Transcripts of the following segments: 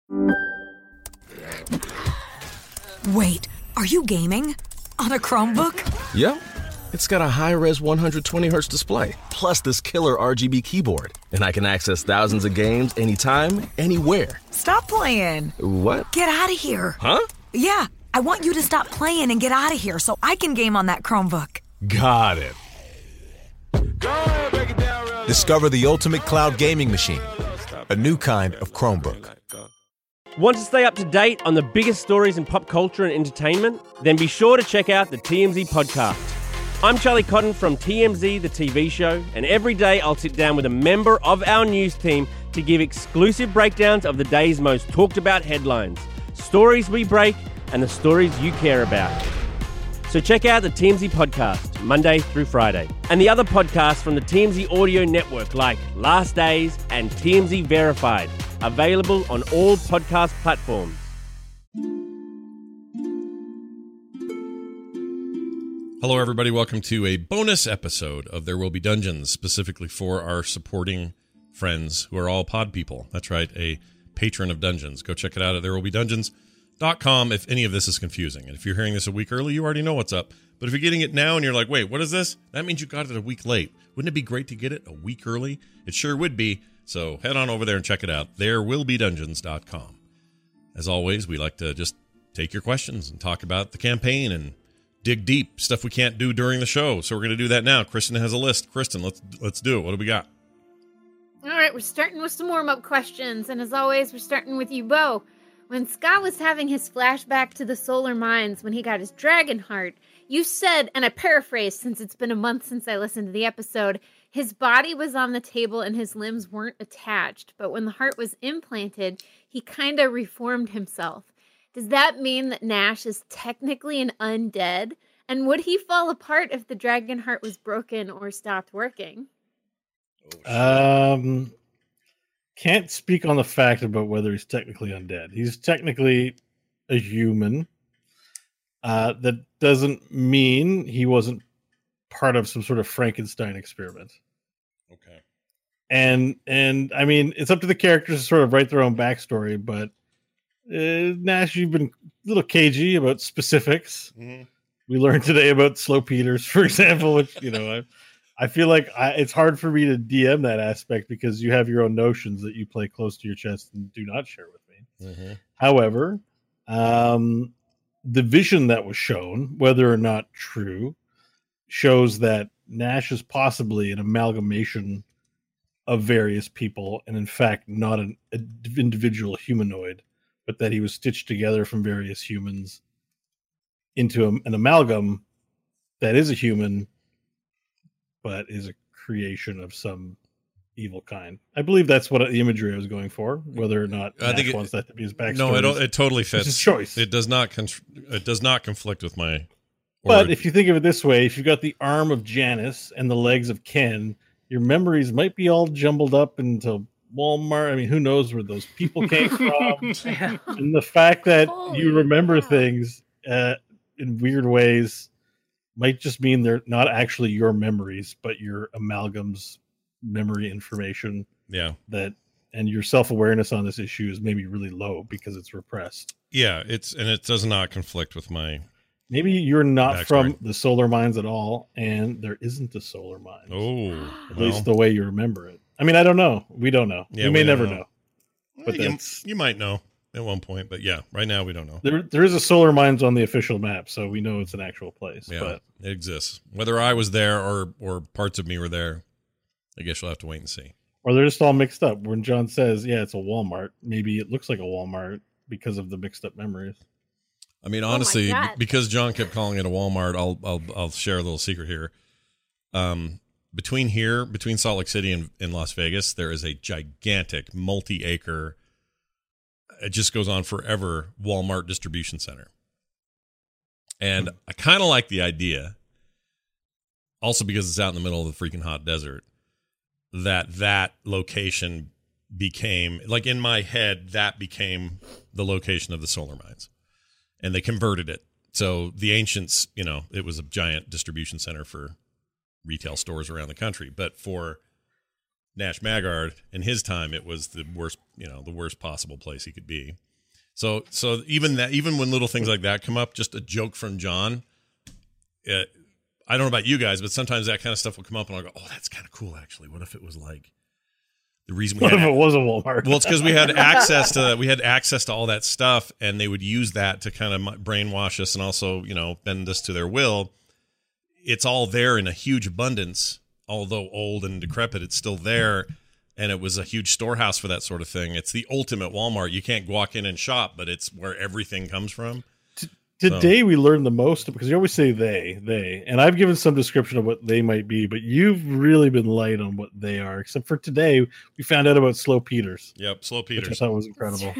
Wait, are you gaming? On a Chromebook? Yep. It's got a high-res 120Hz display, plus this killer RGB keyboard. And I can access thousands of games anytime, anywhere. Stop playing. What? Get out of here. Huh? Yeah, I want you to stop playing and get out of here so I can game on that Chromebook. Got it. Discover the ultimate cloud gaming machine, a new kind of Chromebook. Want to stay up to date on the biggest stories in pop culture and entertainment? Then be sure to check out the TMZ podcast. I'm Charlie Cotton from TMZ, the TV show, and every day I'll sit down with a member of our news team to give exclusive breakdowns of the day's most talked about headlines, stories we break, and the stories you care about. So check out the TMZ podcast, Monday through Friday, and the other podcasts from the TMZ audio network like Last Days and TMZ Verified, available on all podcast platforms. Hello, everybody. Welcome to a bonus episode of There Will Be Dungeons, specifically for our supporting friends who are all pod people. That's right, a patron of Dungeons. Go check it out at therewillbedungeons.com if any of this is confusing. And if you're hearing this a week early, you already know what's up. But if you're getting it now and you're like, wait, what is this? That means you got it a week late. Wouldn't it be great to get it a week early? It sure would be. So head on over there and check it out. Therewillbedungeons.com. As always, we like to just take your questions and talk about the campaign and dig deep, stuff we can't do during the show. So we're going to do that now. Kristen has a list. Kristen, let's do it. What do we got? All right, we're starting with some warm-up questions. And as always, we're starting with you, Bo. When Scott was having his flashback to the Solar Mines when he got his dragon heart, you said, and I paraphrase since it's been a month since I listened to the episode, his body was on the table and his limbs weren't attached. But when the heart was implanted, he kind of reformed himself. Does that mean that Nash is technically an undead? And would he fall apart if the dragon heart was broken or stopped working? Can't speak on the fact about whether he's technically undead. He's technically a human. That doesn't mean he wasn't part of some sort of Frankenstein experiment. Okay. And I mean, it's up to the characters to sort of write their own backstory, but Nash, you've been a little cagey about specifics. Mm-hmm. We learned today about Slow Peters, for example, which, I feel like it's hard for me to DM that aspect because you have your own notions that you play close to your chest and do not share with me. Mm-hmm. However, the vision that was shown, whether or not true, shows that Nash is possibly an amalgamation of various people and, in fact, not an individual humanoid, but that he was stitched together from various humans into an amalgam that is a human, but is a creation of some evil kind. I believe that's what the imagery I was going for. Whether or not Nash wants that to be his backstory. No, it totally fits. It's his choice. It does not conflict with my. But if you think of it this way, if you've got the arm of Janice and the legs of Ken, your memories might be all jumbled up into Walmart. I mean, who knows where those people came from? And the fact that you remember things in weird ways might just mean they're not actually your memories, but your amalgam's memory information. Yeah. And your self-awareness on this issue is maybe really low because it's repressed. Yeah, it does not conflict with my. Maybe you're not backstory. From the Solar Mines at all, and there isn't a Solar Mines. Oh, at least the way you remember it. I mean, I don't know. We don't know. Yeah, we may never know. But you might know at one point, but yeah, right now we don't know. There is a Solar Mines on the official map, so we know it's an actual place. Yeah, but it exists. Whether I was there or parts of me were there, I guess you'll have to wait and see. Or they're just all mixed up. When John says, yeah, it's a Walmart, maybe it looks like a Walmart because of the mixed up memories. I mean, honestly, because John kept calling it a Walmart, I'll share a little secret here. Between Salt Lake City and Las Vegas, there is a gigantic multi-acre, it just goes on forever, Walmart distribution center. And I kind of like the idea, also because it's out in the middle of the freaking hot desert, that location became, like in my head, that became the location of the Solar Mines. And they converted it. So the ancients, it was a giant distribution center for retail stores around the country. But for Nash Maggard, in his time, it was the worst possible place he could be. So even when little things like that come up, just a joke from John, I don't know about you guys, but sometimes that kind of stuff will come up and I'll go, oh, that's kind of cool, actually. What if it was like the reason What if it was a Walmart? Well, it's because we had access to all that stuff, and they would use that to kind of brainwash us and also, bend us to their will. It's all there in a huge abundance, although old and decrepit, it's still there. And it was a huge storehouse for that sort of thing. It's the ultimate Walmart. You can't walk in and shop, but it's where everything comes from. Today we learned the most, because you always say they, and I've given some description of what they might be, but you've really been light on what they are. Except for today, we found out about Slow Peters. Yep, Slow Peters. Which I thought was incredible.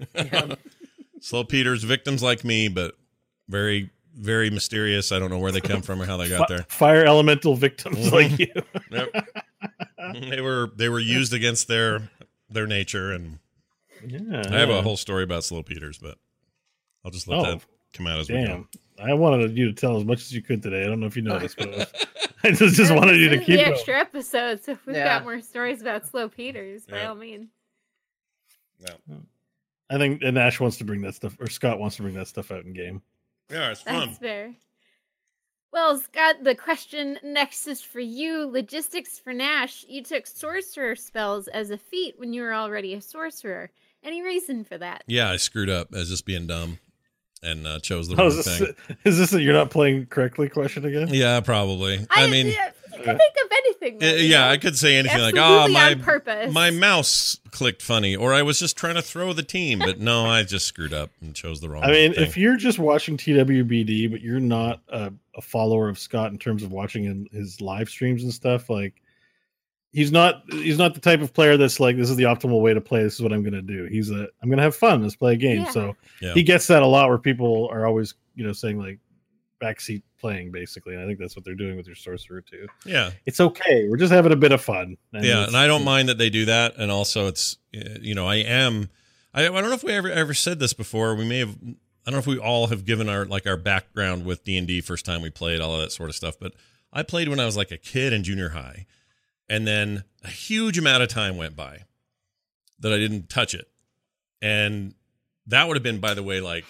Slow Peters, victims like me, but very, very mysterious. I don't know where they come from or how they got there. Fire elemental victims like you. Yep. They were used against their nature, and I have a whole story about Slow Peters, but I'll just let that come out as we go. I wanted you to tell as much as you could today. I don't know if you noticed, but I just wanted you to keep the extra episodes. If we've got more stories about Slow Peters, by all means. Yeah. I think Nash wants to bring that stuff, or Scott wants to bring that stuff out in game. Yeah, it's fun. That's fair. Well, Scott, the question next is for you. Logistics for Nash. You took sorcerer spells as a feat when you were already a sorcerer. Any reason for that? Yeah, I screwed up as just being dumb and chose the wrong thing. Is this a you're not playing correctly question again? Yeah, probably. I mean, you can think of anything. Though, I could say anything on purpose. My mouse clicked funny, or I was just trying to throw the team, but no, I just screwed up and chose the wrong thing. If you're just watching TWBD, but you're not a follower of Scott in terms of watching his live streams and stuff, like he's not the type of player that's like, this is the optimal way to play. This is what I'm going to do. I'm going to have fun. Let's play a game. Yeah. So he gets that a lot, where people are always, saying like backseat playing, basically. And I think that's what they're doing with your sorcerer too. Yeah. It's okay. We're just having a bit of fun. And I don't mind that they do that. And also it's, I don't know if we ever said this before. We may have, I don't know if we all have given our background with D&D first time we played, all of that sort of stuff. But I played when I was like a kid in junior high. And then a huge amount of time went by that I didn't touch it. And that would have been, by the way, like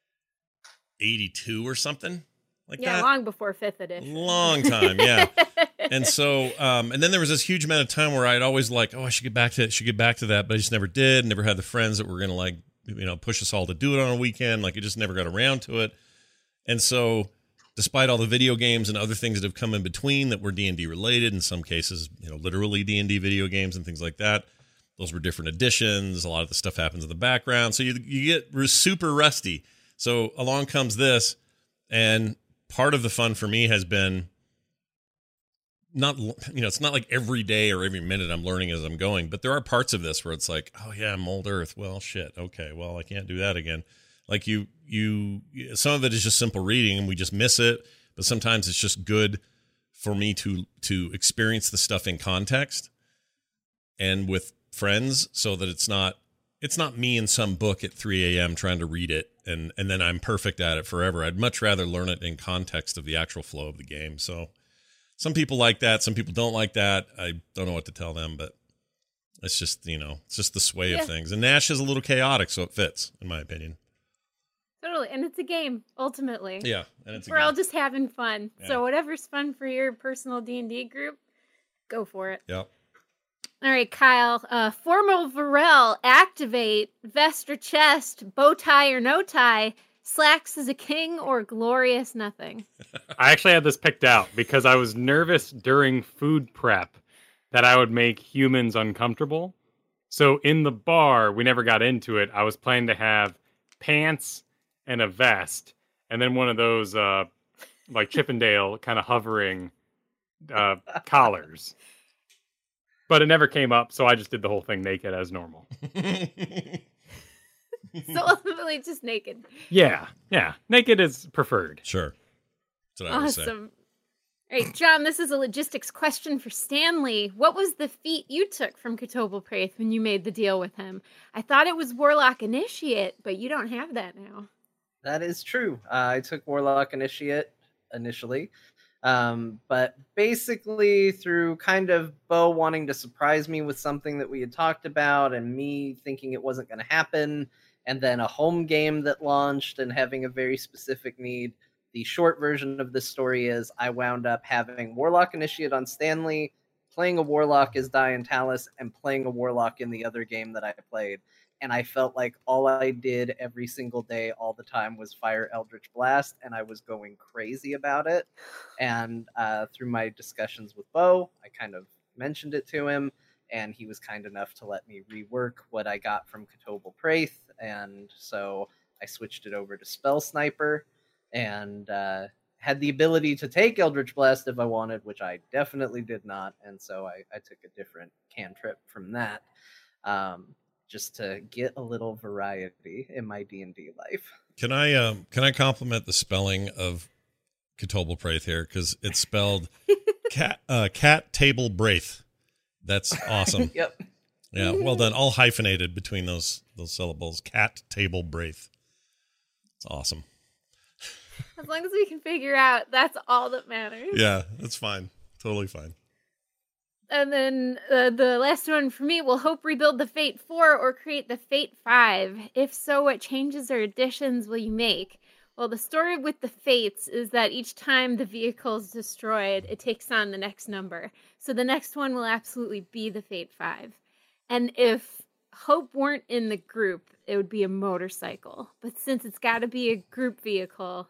82 or something like that. Yeah, long before 5th edition. Long time, yeah. And so, and then there was this huge amount of time where I'd always like, I should get back to that. But I just never did. Never had the friends that were going to push us all to do it on a weekend. Like, it just never got around to it. And so, despite all the video games and other things that have come in between that were D&D related, in some cases, literally D&D video games and things like that, those were different editions. A lot of the stuff happens in the background. So you get super rusty. So along comes this, and part of the fun for me has been it's not like every day or every minute I'm learning as I'm going, but there are parts of this where it's like, oh yeah, Mold Earth. Well, shit. Okay. Well, I can't do that again. Like some of it is just simple reading and we just miss it, but sometimes it's just good for me to experience the stuff in context and with friends, so that it's not me in some book at 3 a.m. trying to read it and then I'm perfect at it forever. I'd much rather learn it in context of the actual flow of the game. So some people like that, some people don't like that. I don't know what to tell them, but it's just, it's just the sway of things. And Nash is a little chaotic, so it fits, in my opinion. Totally, and it's a game, ultimately. Yeah, and we're all just having fun. Yeah. So whatever's fun for your personal D&D group, go for it. Yep. All right, Kyle. Formal Varel, activate, vest or chest, bow tie or no tie, slacks as a king, or glorious nothing. I actually had this picked out because I was nervous during food prep that I would make humans uncomfortable. So in the bar, we never got into it. I was planning to have pants and a vest, and then one of those like Chippendale kind of hovering collars. But it never came up, so I just did the whole thing naked as normal. So ultimately just naked. Yeah. Naked is preferred. Sure. That's what I would say. Awesome. All right, John, this is a logistics question for Stanley. What was the feat you took from Catobal Praith when you made the deal with him? I thought it was Warlock Initiate, but you don't have that now. That is true. I took Warlock Initiate initially. But basically, through kind of Bo wanting to surprise me with something that we had talked about and me thinking it wasn't going to happen, and then a home game that launched and having a very specific need, the short version of this story is I wound up having Warlock Initiate on Stanley, playing a Warlock as Dian Talis, and playing a Warlock in the other game that I played. And I felt like all I did every single day, all the time, was fire Eldritch Blast, and I was going crazy about it. And through my discussions with Bo, I kind of mentioned it to him, and he was kind enough to let me rework what I got from Ketobel Praith, and so I switched it over to Spell Sniper, and had the ability to take Eldritch Blast if I wanted, which I definitely did not, and so I took a different cantrip from that. Just to get a little variety in my D&D life. Can I compliment the spelling of Ketobel Praith here, because it's spelled cat table braith. That's awesome. Yep. Yeah, well done. All hyphenated between those syllables. Cat table braith. It's awesome. As long as we can figure out, that's all that matters. Yeah, that's fine. Totally fine. And then the last one for me, will Hope rebuild the Fate 4 or create the Fate 5? If so, what changes or additions will you make? Well, the story with the Fates is that each time the vehicle is destroyed, it takes on the next number. So the next one will absolutely be the Fate 5. And if Hope weren't in the group, it would be a motorcycle. But since it's got to be a group vehicle,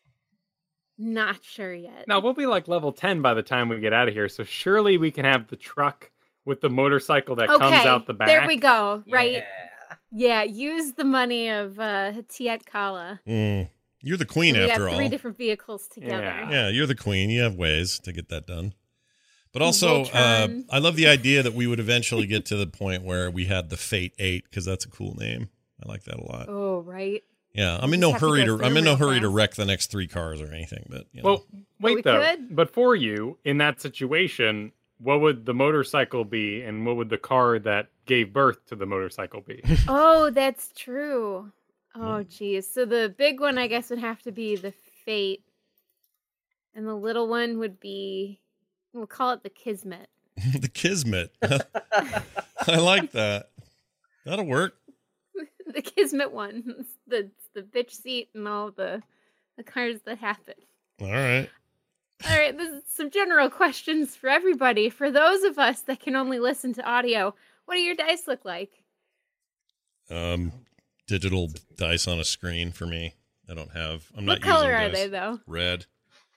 not sure yet. Now, we'll be like level 10 by the time we get out of here, so surely we can have the truck with the motorcycle that comes out the back. There we go, right? Yeah, use the money of Tiet Kala. You're the queen, after all. 3 different vehicles together. Yeah, you're the queen. You have ways to get that done. But also, I love the idea that we would eventually get to the point where we had the Fate 8, because that's a cool name. I like that a lot. Oh, right. Yeah, I'm in no hurry to wreck the next 3 cars or anything, but you know. Well, wait though. But for you in that situation, what would the motorcycle be, and what would the car that gave birth to the motorcycle be? Oh, that's true. Oh, geez. So the big one, I guess, would have to be the Fate, and the little one would be, we'll call it the Kismet. The Kismet. I like that. That'll work. The Kismet one. The bitch seat and all the cars that happen. All right. All right, this is some general questions for everybody. For those of us that can only listen to audio, what do your dice look like? Digital dice on a screen for me. I'm not using What color are dice. they, though? Red.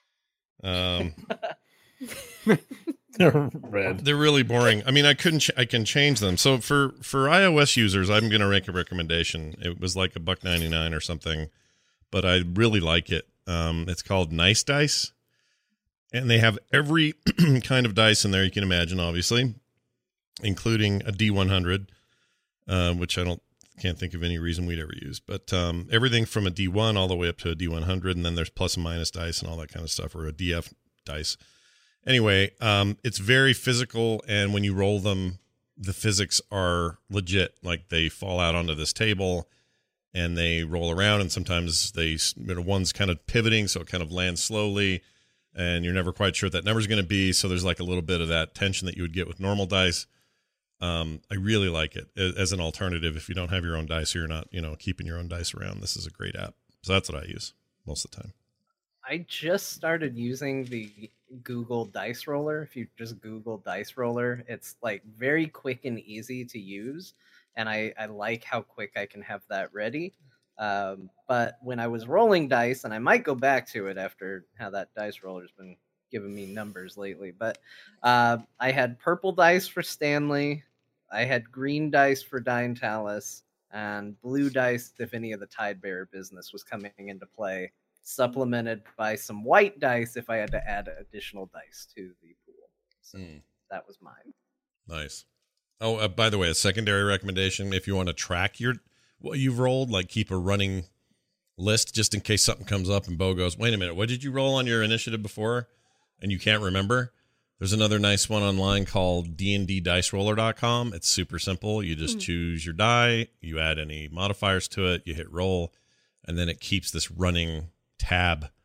Red. They're really boring. I mean, I can change them. So for iOS users, I'm going to make a recommendation. It was like $1.99 or something, but I really like it. It's called Nice Dice, and they have every kind of dice in there you can imagine, obviously, including a D100, which can't think of any reason we'd ever use, but everything from a D1 all the way up to a D100, and then there's plus and minus dice and all that kind of stuff, or a DF dice. Anyway, it's very physical, and when you roll them, the physics are legit. Like, they fall out onto this table, and they roll around, and sometimes one's kind of pivoting, so it kind of lands slowly, and you're never quite sure what that number's going to be, so there's like a little bit of that tension that you would get with normal dice. I really like it as an alternative if you don't have your own dice, or you're not, keeping your own dice around. This is a great app. So that's what I use most of the time. I just started using the Google Dice Roller. If you just Google Dice Roller, it's like very quick and easy to use, and I like how quick I can have that ready. But when I was rolling dice, and I might go back to it after how that dice roller's been giving me numbers lately, but I had purple dice for Stanley, I had green dice for Dian Talis, and blue dice if any of the Tidebearer business was coming into play, supplemented by some white dice if I had to add additional dice to the pool. So that was mine. Nice. Oh, by the way, a secondary recommendation, if you want to track what you've rolled, like keep a running list just in case something comes up and Bo goes, wait a minute, what did you roll on your initiative before? And you can't remember. There's another nice one online called dnddiceroller.com. It's super simple. You just choose your die, you add any modifiers to it, you hit roll, and then it keeps this running tab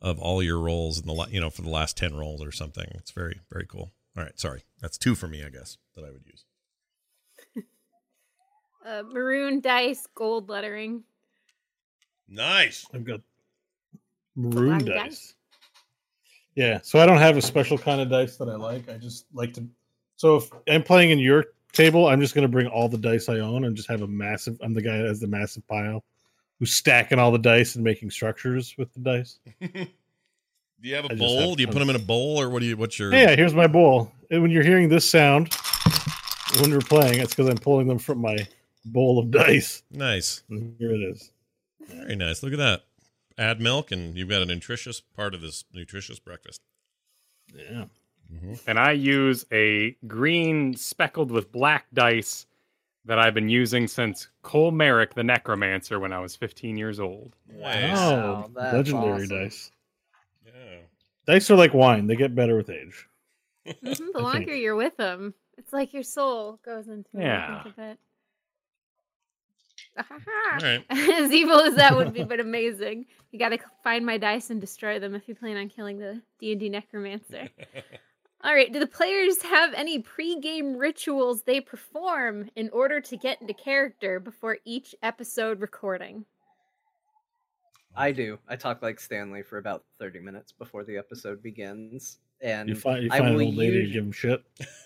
of all your rolls in the for the last 10 rolls or something. It's very, very cool. All right, sorry, that's 2 for me, I guess, that I would use. Maroon dice, gold lettering. Nice. I've got maroon Black dice. dice. Yeah, so I don't have a special kind of dice that I like. I just like to. So if I'm playing in your table, I'm just going to bring all the dice I own and just have a massive. I'm the guy that has the massive pile, who's stacking all the dice and making structures with the dice. Do you have a bowl? Do you put them in a bowl, or what's your? Yeah, here's my bowl. And when you're hearing this sound, when we're playing, it's because I'm pulling them from my bowl of dice. Nice. And here it is. Very nice. Look at that. Add milk, and you've got a nutritious part of this nutritious breakfast. Yeah. Mm-hmm. And I use a green speckled with black dice that I've been using since Cole Merrick, the Necromancer, when I was 15 years old. Nice. Oh, that's legendary awesome. dice. Yeah. Dice are like wine; they get better with age. The longer you're with them, it's like your soul goes into Yeah. a bit. All right. As evil as that would be, but amazing. You got to find my dice and destroy them if you plan on killing the D&D Necromancer. All right. Do the players have any pre-game rituals they perform in order to get into character before each episode recording? I do. I talk like Stanley for about 30 minutes before the episode begins. And You find I an will old lady us- and give them shit.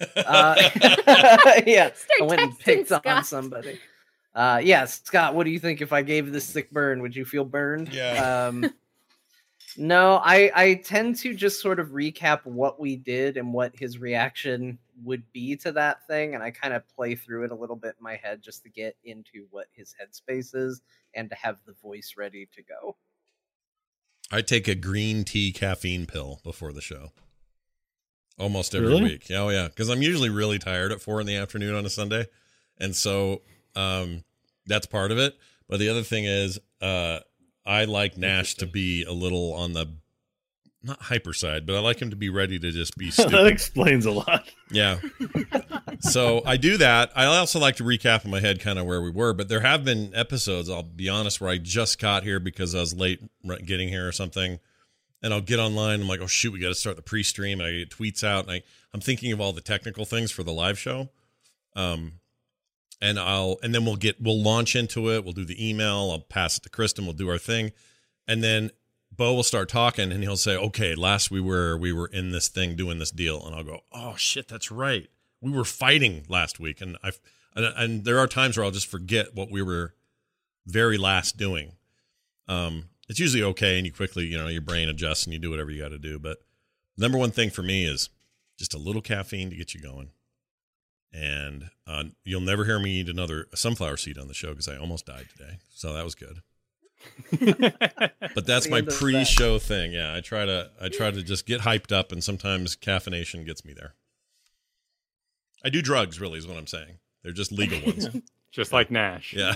Yeah, Start I went and texting picked on Scott. somebody. Yeah, Scott, what do you think if I gave this sick burn? Would you feel burned? Yeah. No, I tend to just sort of recap what we did and what his reaction would be to that thing, and I kind of play through it a little bit in my head just to get into what his headspace is and to have the voice ready to go. I take a green tea caffeine pill before the show. Almost every Really? week. Oh, yeah. Because I'm usually really tired at 4 p.m. on a Sunday. And so that's part of it. But the other thing is I like Nash to be a little on the, not hyper side, but I like him to be ready to just be stupid. That explains a lot. Yeah. So I do that. I also like to recap in my head kind of where we were, but there have been episodes, I'll be honest, where I just got here because I was late getting here or something. And I'll get online. I'm like, oh, shoot, we got to start the pre-stream. And I get tweets out. And I'm thinking of all the technical things for the live show. And then we'll launch into it. We'll do the email. I'll pass it to Kristen. We'll do our thing. And then Bo will start talking and he'll say, okay, last we were in this thing doing this deal. And I'll go, oh shit, that's right. We were fighting last week. And and there are times where I'll just forget what we were very last doing. It's usually okay. And you quickly, your brain adjusts and you do whatever you got to do. But the number one thing for me is just a little caffeine to get you going. And you'll never hear me eat another sunflower seed on the show because I almost died today. So that was good. But that's my pre-show thing. Yeah, I try to just get hyped up, and sometimes caffeination gets me there. I do drugs, really, is what I'm saying. They're just legal ones. Just like Nash. Yeah.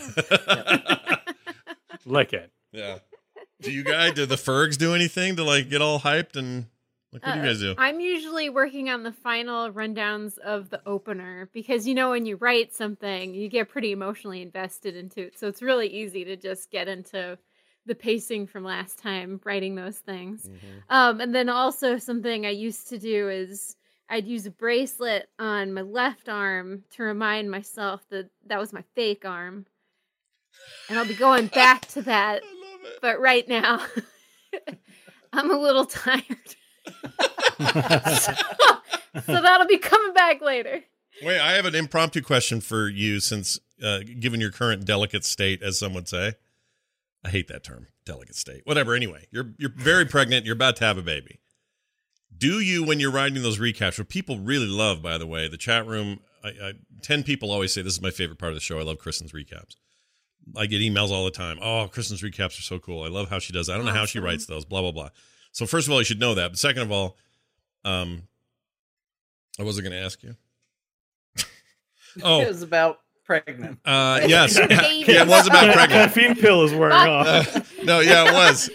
Lick it. Yeah. Do the Fergs do anything to get all hyped and what do you guys do? I'm usually working on the final rundowns of the opener because, when you write something, you get pretty emotionally invested into it. So it's really easy to just get into the pacing from last time, writing those things. Mm-hmm. And then also something I used to do is I'd use a bracelet on my left arm to remind myself that was my fake arm. And I'll be going back to that. I love it. But right now, I'm a little tired. so that'll be coming back later. Wait, I have an impromptu question for you since given your current delicate state, as some would say. I hate that term, delicate state. Whatever, anyway. You're very pregnant. You're about to have a baby. Do you, when you're writing those recaps, what people really love, by the way, the chat room, 10 people always say this is my favorite part of the show. I love Kristen's recaps. I get emails all the time. Oh, Kristen's recaps are so cool. I love how she does that. I don't know how she writes those, blah, blah, blah. So first of all, you should know that. But second of all, I wasn't going to ask you. It was about pregnant. Yes. Yeah, it was about pregnant. Caffeine pill is wearing off. No, yeah, it was.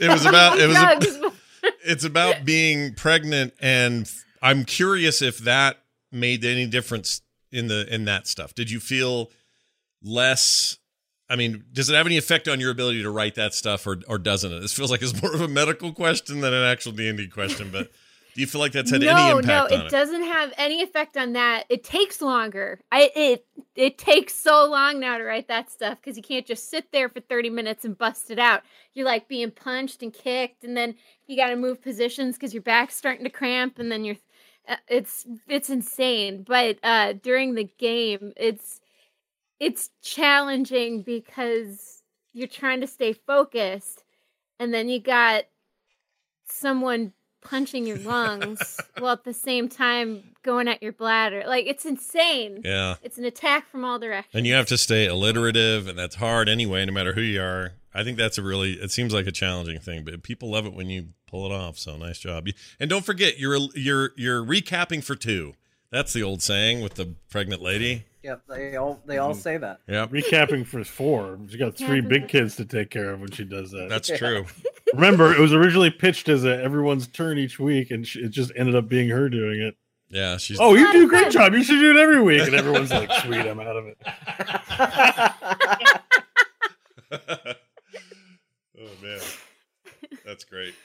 It's about being pregnant, and I'm curious if that made any difference in that stuff. Did you feel less I mean, does it have any effect on your ability to write that stuff, or doesn't it? This feels like it's more of a medical question than an actual D&D question, but do you feel like that's had any impact on it? No, it doesn't have any effect on that. It takes longer. It takes so long now to write that stuff because you can't just sit there for 30 minutes and bust it out. You're like being punched and kicked, and then you got to move positions because your back's starting to cramp, and then it's insane. But during the game, it's challenging because you're trying to stay focused, and then you got someone punching your lungs while at the same time going at your bladder. Like, it's insane. Yeah. It's an attack from all directions. And you have to stay alliterative, and that's hard anyway, no matter who you are. I think that's it seems like a challenging thing, but people love it when you pull it off. So nice job. And don't forget, you're recapping for 2. That's the old saying with the pregnant lady. Yep, they all say that. Yeah, recapping for 4. She got 3 big kids to take care of when she does that. That's true. Remember, it was originally pitched as everyone's turn each week, and it just ended up being her doing it. Yeah, she's. Oh, you do a great job. You should do it every week, and everyone's like, "Sweet, I'm out of it." Oh man, that's great.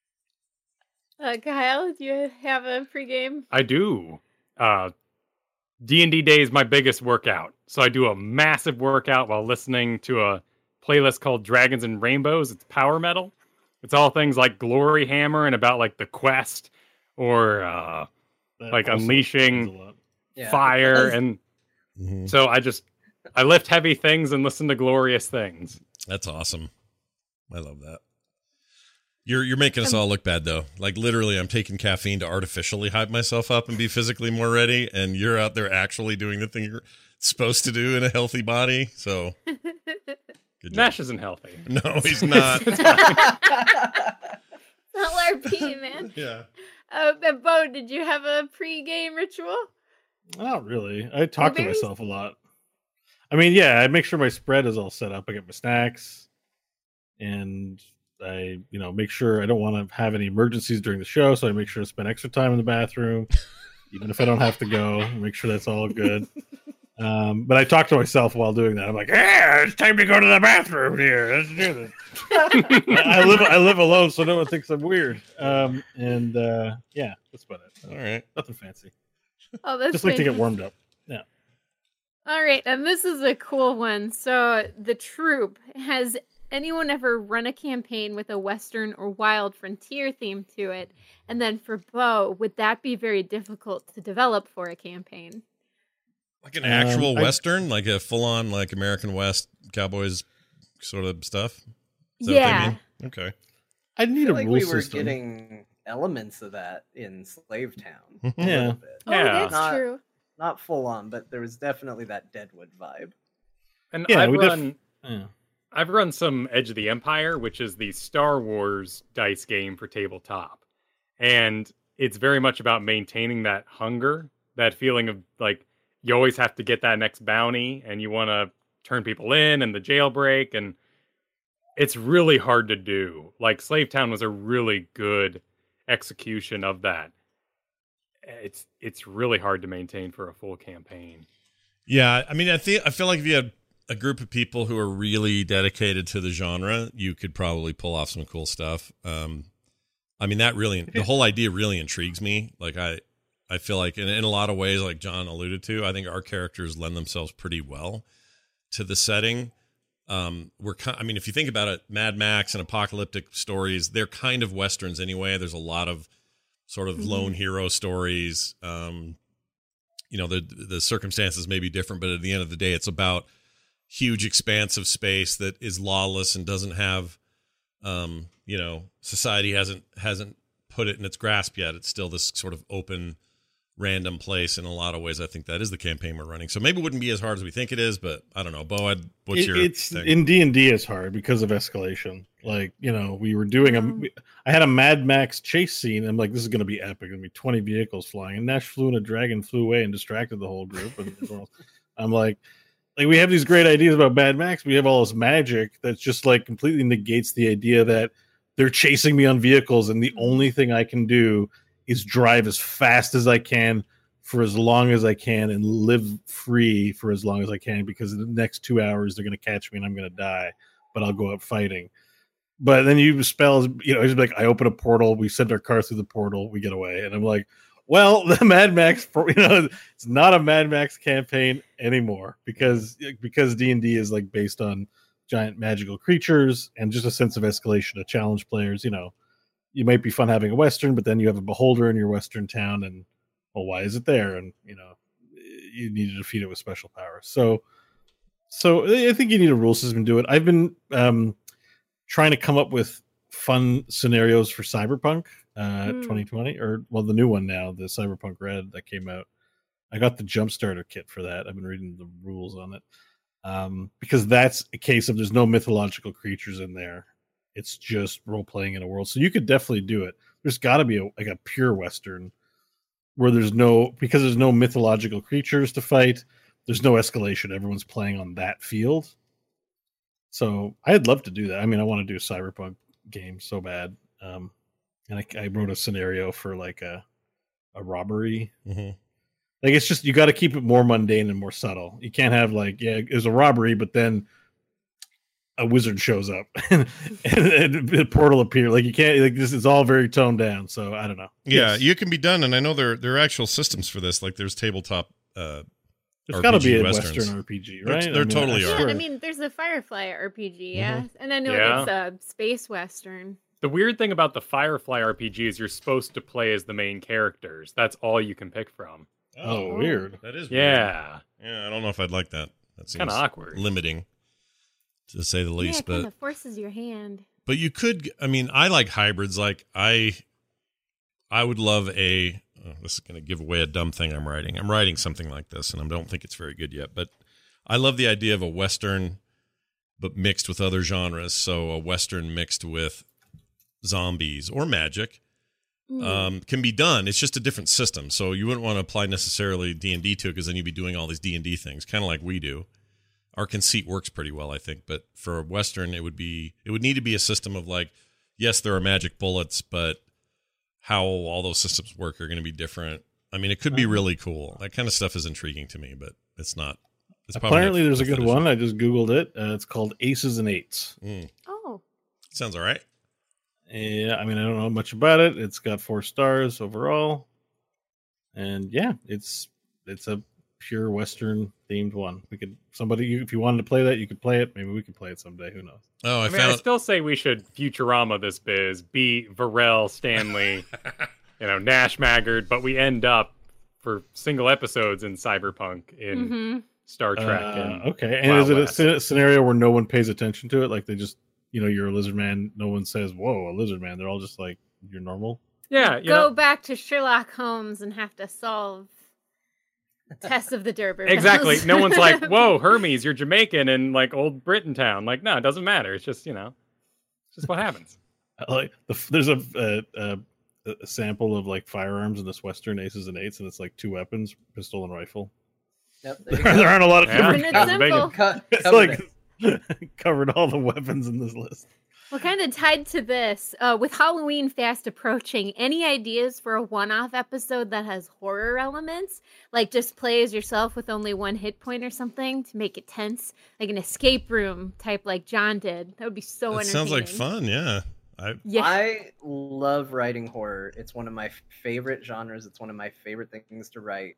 Kyle, do you have a pregame? I do. D&D Day is my biggest workout. So I do a massive workout while listening to a playlist called Dragons and Rainbows. It's power metal. It's all things like Glory Hammer and about like the quest or like unleashing fire. And so I lift heavy things and listen to glorious things. That's awesome. I love that. You're making us all look bad, though. Like, literally, I'm taking caffeine to artificially hype myself up and be physically more ready, and you're out there actually doing the thing you're supposed to do in a healthy body, so... Nash isn't healthy. No, he's not. LRP, man. Yeah. And Bo, did you have a pre-game ritual? Not really. I talk to myself a lot. I mean, yeah, I make sure my spread is all set up. I get my snacks, and I, make sure I don't want to have any emergencies during the show, so I make sure to spend extra time in the bathroom, even if I don't have to go. Make sure that's all good. But I talk to myself while doing that. I'm like, "Yeah, it's time to go to the bathroom here. Let's do this." I live alone, so no one thinks I'm weird. Yeah, that's about it. All right, nothing fancy. Oh, that's just like to get warmed up. Yeah. All right, and this is a cool one. So the troop, has anyone ever run a campaign with a Western or Wild Frontier theme to it? And then for Bo, would that be very difficult to develop for a campaign? Like an actual Western, like a full-on, like American West Cowboys sort of stuff? Is that what they mean? Okay. I need a like rule we were system. getting elements of that in Slave Town. Yeah. Oh, that's not, true. Not full on, but there was definitely that Deadwood vibe. And Yeah, I've run some Edge of the Empire, which is the Star Wars dice game for tabletop. And it's very much about maintaining that hunger, that feeling of like you always have to get that next bounty and you want to turn people in and the jailbreak. And it's really hard to do. Like Slave Town was a really good execution of that. It's really hard to maintain for a full campaign. Yeah, I mean, I feel like if you had a group of people who are really dedicated to the genre, you could probably pull off some cool stuff. I mean, the whole idea really intrigues me. Like I feel like in a lot of ways, like John alluded to, I think our characters lend themselves pretty well to the setting. If you think about it, Mad Max and apocalyptic stories, they're kind of Westerns anyway. There's a lot of sort of lone hero stories. The circumstances may be different, but at the end of the day, it's about huge expanse of space that is lawless and doesn't have, society hasn't put it in its grasp yet. It's still this sort of open, random place. In a lot of ways, I think that is the campaign we're running. So maybe it wouldn't be as hard as we think it is, but I don't know. Bo, what's your thing? In D&D it's hard because of escalation. Like, we were doing I had a Mad Max chase scene. I'm like, this is going to be epic. Going to be 20 vehicles flying. And Nash flew in a dragon, flew away and distracted the whole group. And I'm like, we have these great ideas about Mad Max. We have all this magic that's just like completely negates the idea that they're chasing me on vehicles. And the only thing I can do is drive as fast as I can for as long as I can and live free for as long as I can, because in the next 2 hours they're going to catch me and I'm going to die, but I'll go out fighting. But then you spells, it's like I open a portal, we send our car through the portal, we get away, and I'm like, well, the Mad Max, it's not a Mad Max campaign anymore because D&D is like based on giant magical creatures and just a sense of escalation to challenge players. You might be fun having a Western, but then you have a beholder in your Western town, and well, why is it there? And you need to defeat it with special powers. So I think you need a rule system to do it. I've been trying to come up with fun scenarios for Cyberpunk 2020, or the new one now, the Cyberpunk Red that came out. I got the Jumpstarter kit for that. I've been reading the rules on it because that's a case of there's no mythological creatures in there. It's just role playing in a world. So you could definitely do it. There's got to be a pure Western where there's no mythological creatures to fight. There's no escalation. Everyone's playing on that field. So I'd love to do that. I mean, I want to do a Cyberpunk game so bad. And I wrote a scenario for like a robbery. Mm-hmm. Like, it's just, you got to keep it more mundane and more subtle. You can't have like, it's a robbery, but then a wizard shows up and a portal appears. Like, you can't, like, this is all very toned down. So I don't know. Yeah, you can be done. And I know there are actual systems for this. Like, there's tabletop it's got to be a Westerns. Western RPG, right? They're totally are. Yeah, I mean, there's the Firefly RPG, yeah. Mm-hmm. And I know it's a space Western. The weird thing about the Firefly RPG is you're supposed to play as the main characters. That's all you can pick from. Oh, weird. That is weird. Yeah. Yeah, I don't know if I'd like that. That seems kind of awkward. Limiting, to say the least. Yeah, it kind of forces your hand. But you could, I mean, I like hybrids. Like, I would love this is going to give away a dumb thing I'm writing. I'm writing something like this, and I don't think it's very good yet. But I love the idea of a Western, but mixed with other genres. So a Western mixed with zombies or magic can be done. It's just a different system. So you wouldn't want to apply necessarily D&D to it, because then you'd be doing all these D&D things, kind of like we do. Our conceit works pretty well, I think. But for a Western, it would need to be a system of like, yes, there are magic bullets, but how all those systems work are going to be different. I mean, it could be really cool. That kind of stuff is intriguing to me, but it's not. Apparently, there's a good one. I just Googled it. It's called Aces and Eights. Oh. Sounds all right. Yeah, I mean, I don't know much about it. It's got 4 stars overall. And yeah, it's a pure Western themed one. If you wanted to play that, you could play it. Maybe we could play it someday. Who knows? Oh, I still say we should Futurama this biz, be Varel, Stanley, Nash Maggard, but we end up for single episodes in Cyberpunk in Star Trek. Okay. And is it a scenario where no one pays attention to it? Like, they just, you're a lizard man. No one says, whoa, a lizard man. They're all just like, you're normal. Yeah. Go back to Sherlock Holmes and have to solve Test of the D'Urbervilles. Exactly. No one's like, whoa, Hermes, you're Jamaican in like old Britain town. Like, no, it doesn't matter. It's just, it's just what happens. Like there's a sample of like firearms in this Western Aces and Eights, and it's like 2 weapons, pistol and rifle. Yep, there aren't a lot of it's like covered all the weapons in this list. Well, kind of tied to this, with Halloween fast approaching, any ideas for a one-off episode that has horror elements? Like, just play as yourself with only 1 hit point or something to make it tense? Like an escape room type like John did. That would be so entertaining. Sounds like fun, yeah. I love writing horror. It's one of my favorite genres. It's one of my favorite things to write.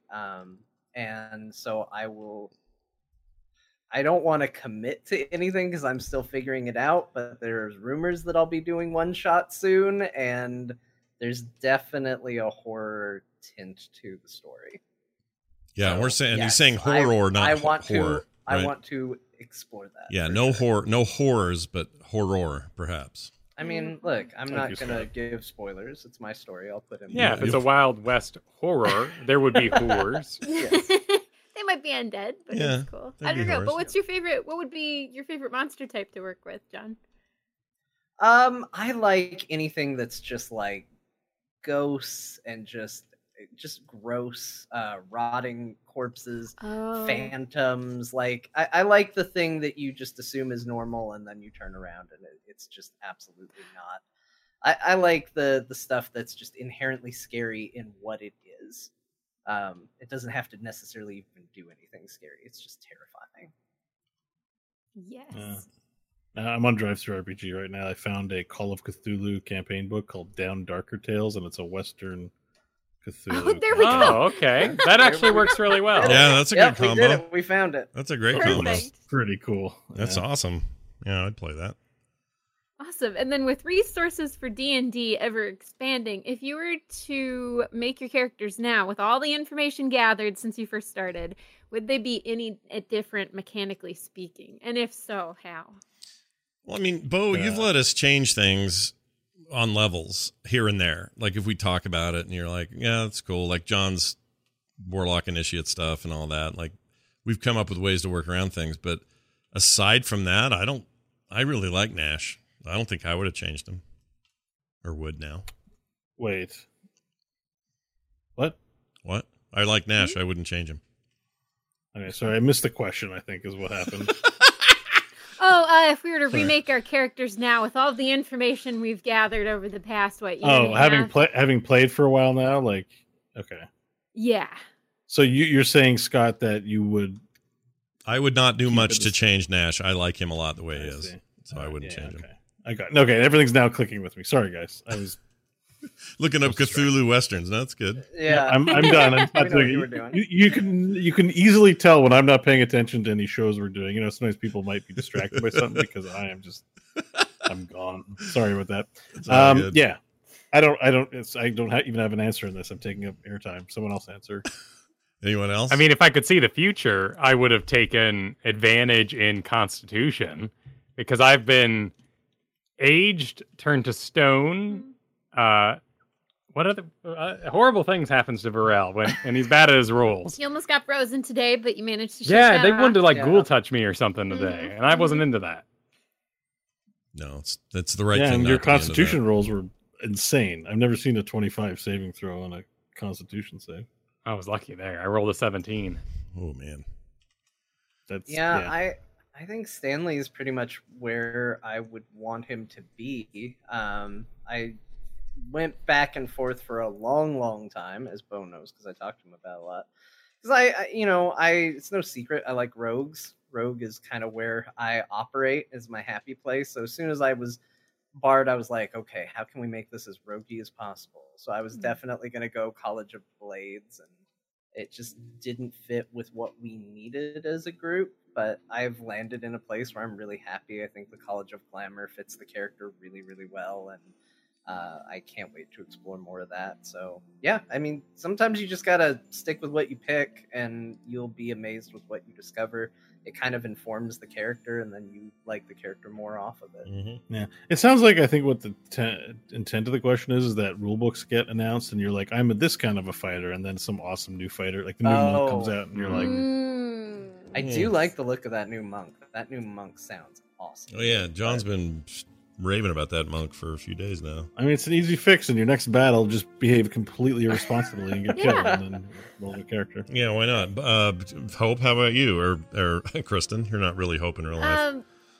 And so I don't want to commit to anything because I'm still figuring it out, but there's rumors that I'll be doing one shot soon, and there's definitely a horror tint to the story. Yeah, so, we're saying you're saying horror, not horror. I want to explore that. Yeah, no horrors, but horror, perhaps. I mean, look, I'm not gonna give spoilers. It's my story. I'll put in. Yeah, if it's a Wild West horror, there would be whores. Yes. They might be undead, but it's cool. I don't know. But what's your favorite? What would be your favorite monster type to work with, John? I like anything that's just like ghosts and just gross, rotting corpses, phantoms. Like I like the thing that you just assume is normal and then you turn around and it's just absolutely not. I like the stuff that's just inherently scary in what it is. It doesn't have to necessarily even do anything scary. It's just terrifying. Yes. I'm on Drive-Thru RPG right now. I found a Call of Cthulhu campaign book called Down Darker Tales, and it's a Western Cthulhu. Oh, there we go. Oh, okay. That actually works really well. Yeah, that's a good combo. We did it. We found it. That's a great Perfect. combo. Pretty cool. That's Yeah. awesome. Yeah, I'd play that. Awesome. And then with resources for D&D ever expanding, if you were to make your characters now with all the information gathered since you first started, would they be any different mechanically speaking? And if so, how? Well, I mean, Bo, you've let us change things on levels here and there. Like if we talk about it and you're like, yeah, that's cool. Like John's Warlock Initiate stuff and all that. Like we've come up with ways to work around things. But aside from that, I really like Nash. I don't think I would have changed him or would now. Wait. What? I like Nash. I wouldn't change him. Okay, sorry, I missed the question, I think is what happened. If we were to remake our characters now with all the information we've gathered over the past, year and a having played for a while now, like, okay. Yeah. So you're saying, Scott, that you would... I would not do much to change Nash. I like him a lot the way he is. See. So I wouldn't change him. Okay, everything's now clicking with me. Sorry, guys. I was looking up Cthulhu Westerns. That's good. Yeah, I'm done. I'm not We know what you were doing. You can easily tell when I'm not paying attention to any shows we're doing. You know, sometimes people might be distracted by something because I'm gone. Sorry about that. It's all good. Yeah, I don't even have an answer in this. I'm taking up airtime. Someone else answer. Anyone else? I mean, if I could see the future, I would have taken advantage in Constitution because I've been aged, turned to stone. What other horrible things happens to Varel when he's bad at his rolls? You almost got frozen today, but you managed to. Yeah, they wanted to like ghoul touch me or something today, and I wasn't into that. No, it's the right Yeah, thing. and not your to be into Constitution that. rolls were insane. I've never seen a 25 saving throw on a Constitution save. I was lucky there. I rolled a 17. Oh man, That's I think Stanley is pretty much where I would want him to be. I went back and forth for a long time, as Bo knows, because I talked to him about it a lot. Because it's no secret, I like rogues. Rogue is kind of where I operate, is my happy place. So as soon as I was Bard, I was like, okay, how can we make this as roguey as possible? So I was definitely going to go College of Blades, and it just didn't fit with what we needed as a group. But I've landed in a place where I'm really happy. I think the College of Glamour fits the character really, really well, and I can't wait to explore more of that. So yeah, I mean, sometimes you just gotta stick with what you pick, and you'll be amazed with what you discover. It kind of informs the character, and then you like the character more off of it. Mm-hmm. Yeah, it sounds like I think what the intent of the question is that rule books get announced, and you're like, I'm this kind of a fighter, and then some awesome new fighter, like the new monk comes out, and you're like, I do like the look of that new monk. That new monk sounds awesome. Oh yeah, John's been raving about that monk for a few days now. I mean, it's an easy fix. In your next battle, just behave completely irresponsibly and get killed, and then roll the character. Yeah, why not? Hope, how about you, or Kristen? You're not really Hope in real life.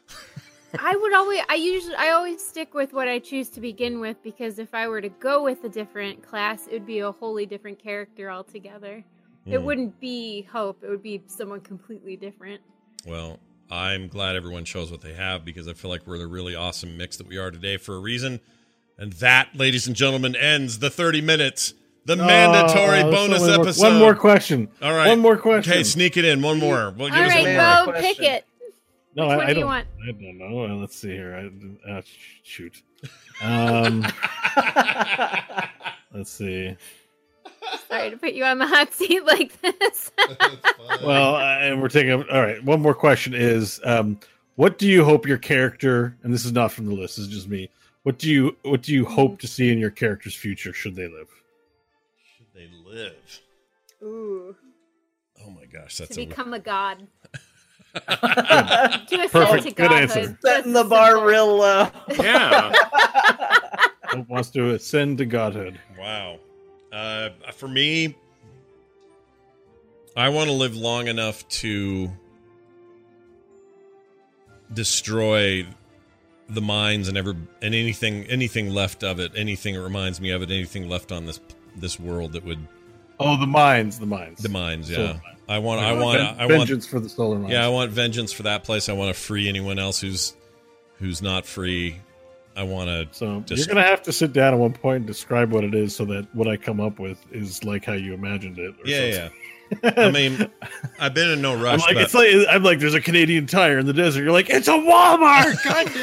I always stick with what I choose to begin with, because if I were to go with a different class, it would be a wholly different character altogether. It wouldn't be Hope. It would be someone completely different. Well, I'm glad everyone chose what they have, because I feel like we're the really awesome mix that we are today for a reason. And that, ladies and gentlemen, ends the 30 minutes, the mandatory bonus episode. One more question. All right. One more question. Okay, sneak it in. One more. Well, All right, Bo, pick it. No, Which one I do don't. you want? I don't know. Let's see here. Shoot. Let's see. Sorry to put you on the hot seat like this. Well, and we're taking. All right. One more question is, what do you hope your character? And this is not from the list. This is just me. What do you hope to see in your character's future? Should they live? Should they live? Ooh. Oh my gosh, that's To become a god. To ascend Perfect. to Good godhood. answer. Setting the bar real low. Yeah. Hope wants to ascend to godhood. Wow. For me, I want to live long enough to destroy the mines and anything left of it, anything that reminds me of it, anything left on this world that would Oh, the mines. The mines, yeah. Solar I want vengeance for the solar mines. Yeah, I want vengeance for that place. I want to free anyone else who's not free. I want to. So you're gonna have to sit down at one point and describe what it is, so that what I come up with is like how you imagined it. Yeah. I mean, I've been in no rush. I'm like, there's a Canadian Tire in the desert. You're like, it's a Walmart.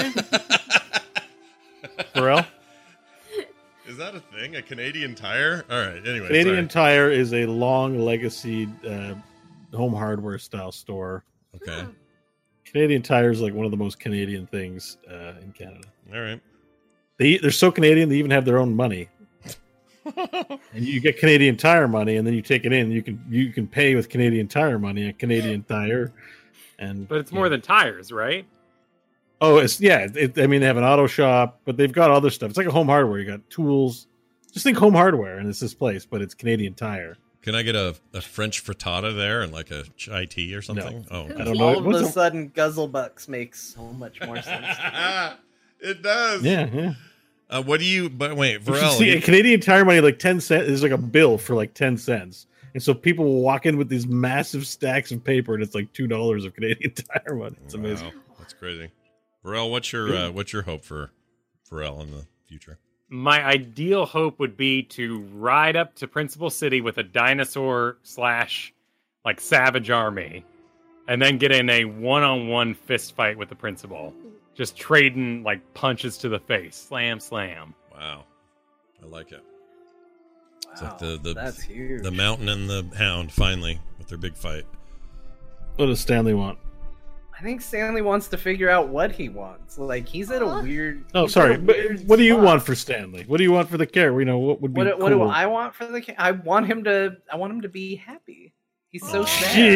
Pharrell? Is that a thing? A Canadian Tire? All right. Anyway, Canadian Tire is a long legacy home hardware style store. Okay. Canadian Tire is like one of the most Canadian things in Canada. All right. They're so Canadian, they even have their own money. And you get Canadian Tire money, and then you take it in. You can pay with Canadian Tire money at Canadian Tire, but it's more than tires, right? Oh, I mean, they have an auto shop, but they've got other stuff. It's like a home hardware. You got tools. Just think home hardware, and it's this place, but it's Canadian Tire. Can I get a French frittata there and like a chai tea or something? No. Oh, I don't know. All of a sudden, Guzzlebucks makes so much more sense. It does. Yeah. What do you? But wait, Varel. See, Canadian Tire money, like 10 cents, is like a bill for like 10 cents. And so people will walk in with these massive stacks of paper, and it's like $2 of Canadian Tire money. It's amazing. That's crazy. Varel, what's your hope for Varel in the future? My ideal hope would be to ride up to Principal City with a dinosaur / like savage army, and then get in a one-on-one fist fight with the principal. Just trading like punches to the face. Slam, slam. Wow. I like it. It's Wow, like that's huge. the mountain and the hound finally with their big fight. What does Stanley want? I think Stanley wants to figure out what he wants. Like, he's at a weird. Oh, sorry. But what do you want for Stanley? What do you want for the character? What would be cool? What do I want for the? I want him to be happy. He's so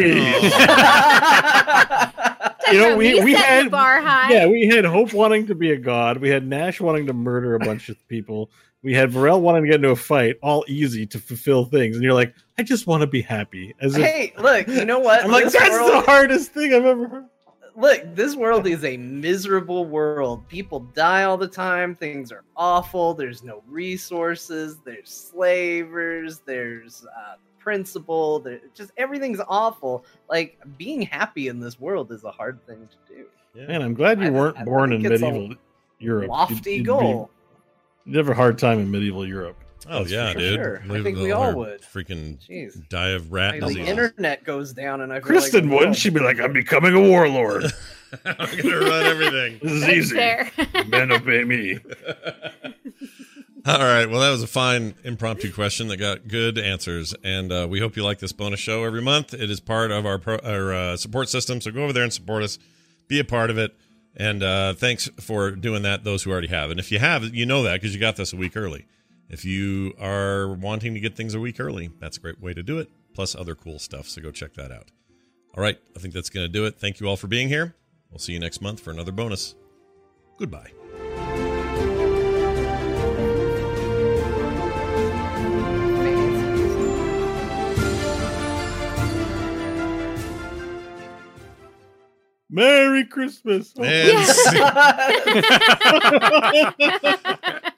sad. We had the bar high. Yeah, we had Hope wanting to be a god. We had Nash wanting to murder a bunch of people. We had Varel wanting to get into a fight. All easy to fulfill things, and you're like, I just want to be happy. Hey, look, you know what? I'm like, that's the hardest thing I've ever heard. Look, this world is a miserable world. People die all the time. Things are awful. There's no resources. There's slavers. There's principal. Just everything's awful. Like, being happy in this world is a hard thing to do. Yeah. Man, I'm glad you weren't born in medieval Europe. Lofty goal. You'd have a hard time in medieval Europe. Oh yeah, dude. Sure. I think we all would. Freaking Jeez. Die of rat Like, disease. the internet goes down, and I feel Kristen like would. She'd be like, I'm becoming a warlord. I'm gonna run everything. This is That's easy. fair. Men obey me. All right. Well, that was a fine impromptu question that got good answers, and we hope you like this bonus show every month. It is part of our support system, so go over there and support us. Be a part of it, and thanks for doing that. Those who already have, and if you have, you know that because you got this a week early. If you are wanting to get things a week early, that's a great way to do it. Plus other cool stuff, so go check that out. All right. I think that's going to do it. Thank you all for being here. We'll see you next month for another bonus. Goodbye. Merry Christmas. And